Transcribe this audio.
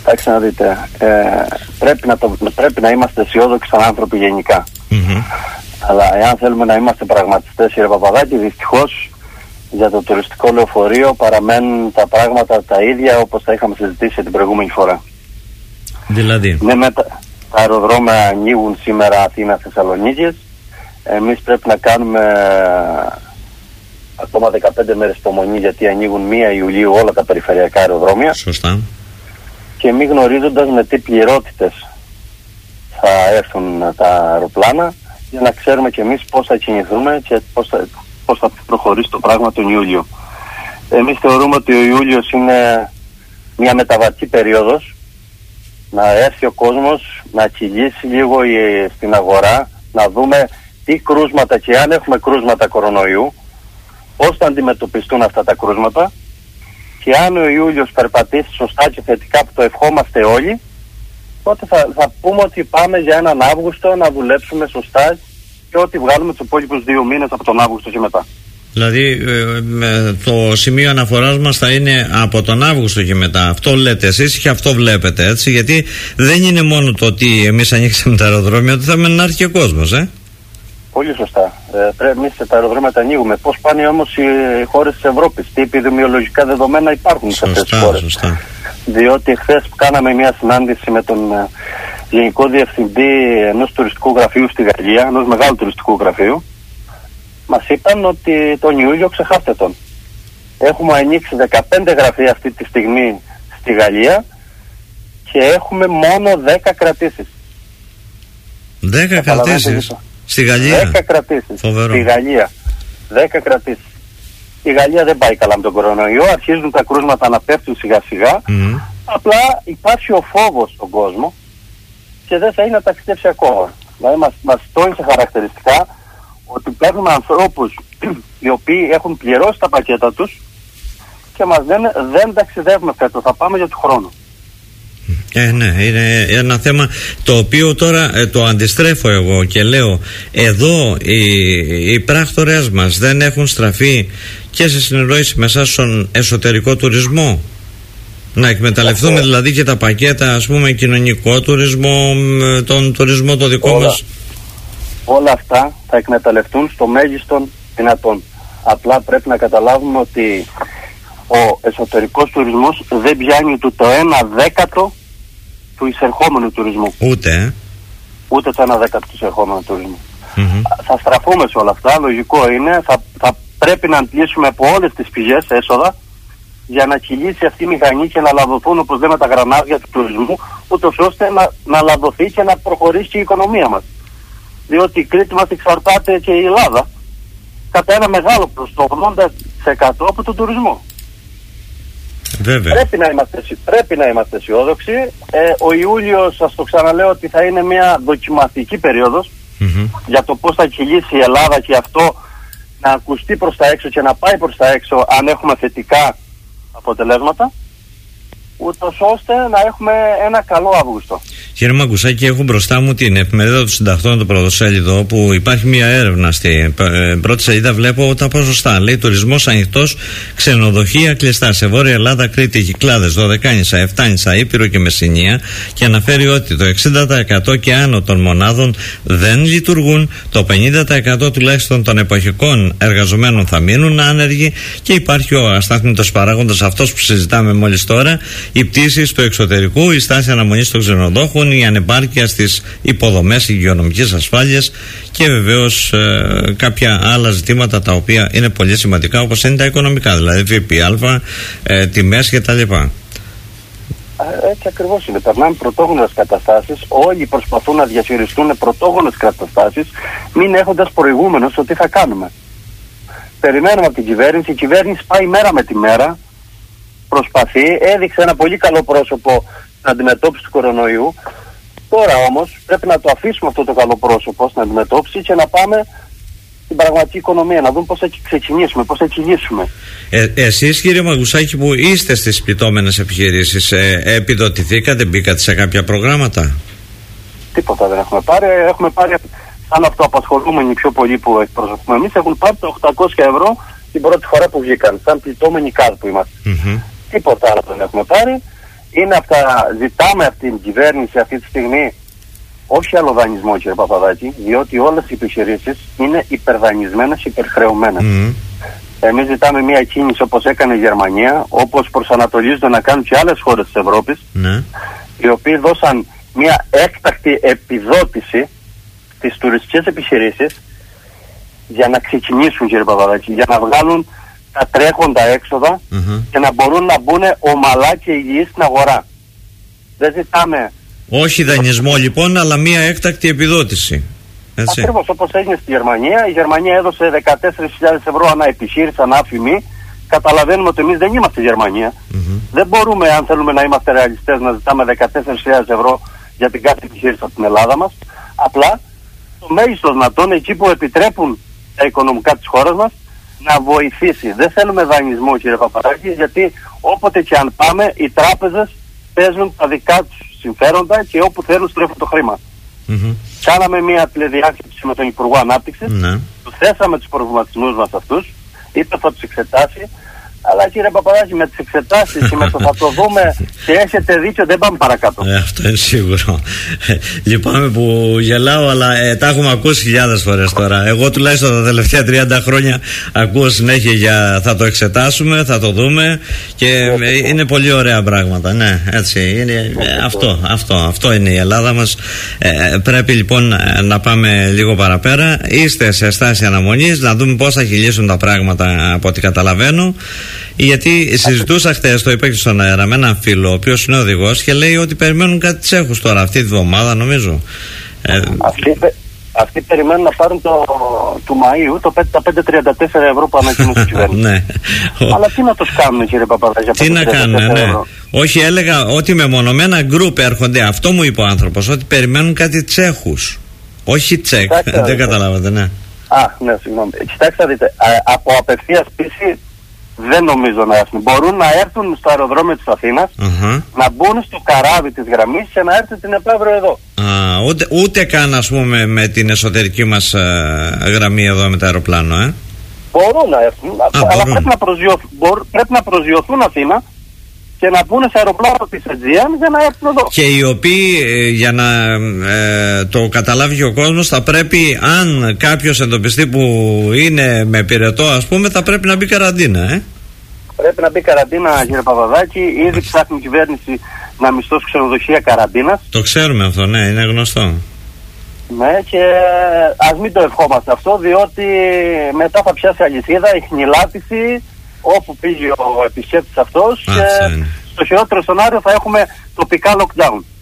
Εντάξει, να δείτε, πρέπει να είμαστε αισιόδοξοι σαν άνθρωποι γενικά. Αλλά εάν θέλουμε να είμαστε πραγματιστές, κύριε Παπαδάκη, δυστυχώς για το τουριστικό λεωφορείο παραμένουν τα πράγματα τα ίδια όπως τα είχαμε συζητήσει την προηγούμενη φορά. Δηλαδή? Ναι, τα αεροδρόμια ανοίγουν σήμερα Αθήνα, Θεσσαλονίκης. Εμείς πρέπει να κάνουμε ακόμα 15 μέρες υπομονή, γιατί ανοίγουν 1 Ιουλίου όλα τα περιφερειακά αεροδρόμια. Σωστά. Και μη γνωρίζοντας με τι πληρότητες θα έρθουν τα αεροπλάνα, για να ξέρουμε και εμείς πώς θα κινηθούμε και πώς θα προχωρήσει το πράγμα τον Ιούλιο. Εμείς θεωρούμε ότι ο Ιούλιος είναι μια μεταβατική περίοδος, να έρθει ο κόσμος να κυλήσει λίγο στην αγορά, να δούμε τι κρούσματα, και αν έχουμε κρούσματα κορονοϊού, πώς θα αντιμετωπιστούν αυτά τα κρούσματα, και αν ο Ιούλιος περπατήσει σωστά και θετικά, που το ευχόμαστε όλοι, τότε θα πούμε ότι πάμε για έναν Αύγουστο να δουλέψουμε σωστά και ότι βγάλουμε τους υπόλοιπους 2 μήνες από τον Αύγουστο και μετά. Δηλαδή το σημείο αναφοράς μας θα είναι από τον Αύγουστο και μετά. Αυτό λέτε εσείς και αυτό βλέπετε, έτσι? Γιατί δεν είναι μόνο το ότι εμείς ανοίξαμε τα αεροδρόμια, ότι θα μένει να έρθει και ο κόσμος, Πολύ σωστά. Εμείς τα αεροδρόμια τα ανοίγουμε. Πώς πάνε όμως οι χώρες της Ευρώπης? Τι επιδημιολογικά δεδομένα υπάρχουν σε αυτές τις χώρες? Σωστά. Διότι χθες κάναμε μια συνάντηση με τον Γενικό Διευθυντή ενός τουριστικού γραφείου στη Γαλλία, ενός μεγάλου τουριστικού γραφείου. Μας είπαν ότι τον Ιούλιο ξεχάστε τον. Έχουμε ανοίξει 15 γραφεία αυτή τη στιγμή στη Γαλλία και έχουμε μόνο 10 κρατήσεις. 10 κρατήσεις? Στη Γαλλία? 10 κρατήσεις. Φοβερό. Στη Γαλλία. 10 κρατήσεις. Η Γαλλία δεν πάει καλά με τον κορονοϊό, αρχίζουν τα κρούσματα να πέφτουν σιγά σιγά. Απλά υπάρχει ο φόβος στον κόσμο και δεν θέλει να ταξιδέψει ακόμα. Δηλαδή μας τόνισε χαρακτηριστικά ότι παίρνουμε ανθρώπους οι οποίοι έχουν πληρώσει τα πακέτα τους και μας λένε δεν ταξιδεύουμε φέτος, θα πάμε για του χρόνου. Ναι, είναι ένα θέμα το οποίο τώρα το αντιστρέφω εγώ και λέω εδώ οι πράκτορες μας δεν έχουν στραφεί και σε συνεννόηση με εσάς στον εσωτερικό τουρισμό, να εκμεταλλευτούμε δηλαδή και τα πακέτα, ας πούμε, κοινωνικό τουρισμό, τον τουρισμό το δικό μας? Όλα αυτά θα εκμεταλλευτούν στο μέγιστον δυνατόν. Απλά πρέπει να καταλάβουμε ότι ο εσωτερικός τουρισμός δεν πιάνει το 1/10 του εισερχόμενου τουρισμού. Ούτε το 1/10 του εισερχόμενου τουρισμού. Θα στραφούμε σε όλα αυτά, λογικό είναι. Θα πρέπει να αντλήσουμε από όλες τις πηγές έσοδα για να κυλήσει αυτή η μηχανή και να λαδωθούν, όπως λέμε, τα γρανάζια του τουρισμού, ούτως ώστε να λαδωθεί και να προχωρήσει και η οικονομία μας. Διότι η Κρήτη μας εξαρτάται και η Ελλάδα κατά ένα μεγάλο ποσοστό, 80% από τον τουρισμό. Βέβαια. Πρέπει να είμαστε αισιόδοξοι. Ο Ιούλιος, σας το ξαναλέω, ότι θα είναι μια δοκιμαστική περίοδος για το πώς θα κυλήσει η Ελλάδα και αυτό να ακουστεί προς τα έξω και να πάει προς τα έξω αν έχουμε θετικά αποτελέσματα, ούτως ώστε να έχουμε ένα καλό Αύγουστο. Κύριε Μαγκουσάκη, έχω μπροστά μου την εφημερίδα των συντακτών, το πρωτοσέλιδο, που υπάρχει μια έρευνα στην πρώτη σελίδα. Βλέπω τα ποσοστά. Λέει τουρισμός ανοιχτός, ξενοδοχεία κλειστά σε Βόρεια Ελλάδα, Κρήτη, Κυκλάδες, Δωδεκάνησα, Εφτάνησα, Ήπειρο και Μεσσηνία, και αναφέρει ότι το 60% και άνω των μονάδων δεν λειτουργούν, το 50% τουλάχιστον των εποχικών εργαζομένων θα μείνουν άνεργοι, και υπάρχει ο αστάθμητος παράγοντας, αυτός που συζητάμε μόλις τώρα, οι πτήσεις του εξωτερικού, η στάση αναμονής των ξενοδόχων, η ανεπάρκεια στις υποδομές υγειονομικής ασφάλειας και βεβαίως κάποια άλλα ζητήματα τα οποία είναι πολύ σημαντικά, όπως είναι τα οικονομικά, δηλαδή ΦΠΑ, τιμές κτλ. Έτσι ακριβώς είναι. Περνάμε πρωτόγνωρες καταστάσεις. Όλοι προσπαθούν να διαχειριστούν πρωτόγνωρες καταστάσεις, μην έχοντας προηγούμενο στο τι θα κάνουμε. Περιμένουμε από την κυβέρνηση. Η κυβέρνηση πάει μέρα με τη μέρα. Προσπαθεί, έδειξε ένα πολύ καλό πρόσωπο στην αντιμετώπιση του κορονοϊού. Τώρα όμως πρέπει να το αφήσουμε αυτό το καλό πρόσωπο στην αντιμετώπιση και να πάμε στην πραγματική οικονομία, να δούμε πώς θα ξεκινήσουμε, πώς θα κυλήσουμε. Εσείς, κύριε Μαγκουσάκη, που είστε στις πληττόμενες επιχειρήσεις, επιδοτηθήκατε, μπήκατε σε κάποια προγράμματα? Τίποτα δεν έχουμε πάρει. Έχουμε πάρει σαν αυτοαπασχολούμενοι πιο πολλοί που εκπροσωπούμε εμείς, έχουν πάρει τα 800 ευρώ την πρώτη φορά που βγήκαν, σαν πληττόμενοι ΚΑΔ που είμαστε. Τίποτα άλλο δεν έχουμε πάρει. είναι αυτά, ζητάμε από την κυβέρνηση αυτή τη στιγμή όχι άλλο δανεισμό, κύριε Παπαδάκη, διότι όλες οι επιχειρήσεις είναι υπερδανεισμένες, υπερχρεωμένες. Εμείς ζητάμε μια κίνηση όπως έκανε η Γερμανία, όπως προσανατολίζονται να κάνουν και άλλες χώρες της Ευρώπης, οι οποίοι δώσαν μια έκτακτη επιδότηση στις τουριστικές επιχειρήσεις για να ξεκινήσουν, κύριε Παπαδάκη, για να βγάλουν τα τρέχοντα έξοδα και να μπορούν να μπουν ομαλά και υγιείς στην αγορά. Δεν ζητάμε... Όχι δανεισμό λοιπόν, αλλά μια έκτακτη επιδότηση. Ακριβώς όπως έγινε στη Γερμανία. Η Γερμανία έδωσε 14.000 ευρώ ανά επιχείρηση, ανά αφημί. Καταλαβαίνουμε ότι εμείς δεν είμαστε η Γερμανία. Δεν μπορούμε, αν θέλουμε να είμαστε ρεαλιστές, να ζητάμε 14.000 ευρώ για την κάθε επιχείρηση από την Ελλάδα μας. Απλά το μέγιστο δυνατόν, εκεί που επιτρέπουν τα οικονομικά της χώρας μας, να βοηθήσει. Δεν θέλουμε δανεισμό, κύριε Παπαδάκη, γιατί όποτε και αν πάμε, οι τράπεζες παίζουν τα δικά τους συμφέροντα και όπου θέλουν στρέφουν το χρήμα. Κάναμε μια τηλεδιάσκεψη με τον Υπουργό Ανάπτυξης, του θέσαμε τους προβληματισμούς μας αυτούς, είπε θα τους εξετάσει, αλλά κύριε Παπαδάκη, με τις εξετάσεις και με το θα το δούμε και έχετε δίκιο, δεν πάμε παρακάτω. Αυτό είναι σίγουρο. Λυπάμαι που γελάω, αλλά τα έχουμε ακούσει χιλιάδες φορές τώρα. Εγώ τουλάχιστον τα τελευταία 30 χρόνια ακούω συνέχεια για θα το εξετάσουμε, θα το δούμε και είναι πολύ ωραία πράγματα. Ναι, έτσι είναι. Αυτό είναι η Ελλάδα μας. Πρέπει λοιπόν να πάμε λίγο παραπέρα. Είστε σε στάση αναμονής, να δούμε πώς θα κυλήσουν τα πράγματα από ό,τι καταλαβαίνω. Γιατί συζητούσα χθες, το είπα και στον αέρα, με έναν φίλο, ο οποίος είναι οδηγός και λέει ότι περιμένουν κάτι Τσέχους τώρα, αυτή τη βδομάδα νομίζω. Αυτοί περιμένουν να πάρουν του Μαΐου τα 534 ευρώ που ανακοίνωσε η κυβέρνηση. Αλλά τι να τους κάνουν, κύριε Παπαδάκη? Τι να κάνουν, ναι. Όχι, έλεγα ότι μεμονωμένα γκρουπ έρχονται, αυτό μου είπε ο άνθρωπος, ότι περιμένουν κάτι Τσέχους. Όχι Τσεκ, δεν καταλάβατε, ναι. Ναι, συγγνώμη. Κοιτάξτε, δείτε, από απευθείας πίση δεν νομίζω να έρθουν. Μπορούν να έρθουν στο αεροδρόμιο της Αθήνας, να μπουν στο καράβι της γραμμής και να έρθουν την επαύριο εδώ. Ούτε καν, ας πούμε, με την εσωτερική μας γραμμή εδώ με το αεροπλάνο, Μπορούν να έρθουν, αλλά πρέπει να προσγειωθούν Αθήνα και να μπουν σε αεροπλάνο της Aegean για να έρθουν εδώ. Και οι οποίοι, για να το καταλάβει και ο κόσμος, θα πρέπει, αν κάποιος εντοπιστεί που είναι με πυρετό, ας πούμε, θα πρέπει να μπει καραντίνα, Πρέπει να μπει καραντίνα, κύριε Παπαδάκη. Ήδη ψάχνει η κυβέρνηση να μισθώσει ξενοδοχεία καραντίνας. Το ξέρουμε αυτό, ναι, είναι γνωστό. Ναι, και ας μην το ευχόμαστε αυτό, διότι μετά θα πιάσει αλυσίδα, η χνηλάτιση, όπου πήγε ο επισκέπτης αυτός, και στο χειρότερο σενάριο θα έχουμε τοπικά lockdown.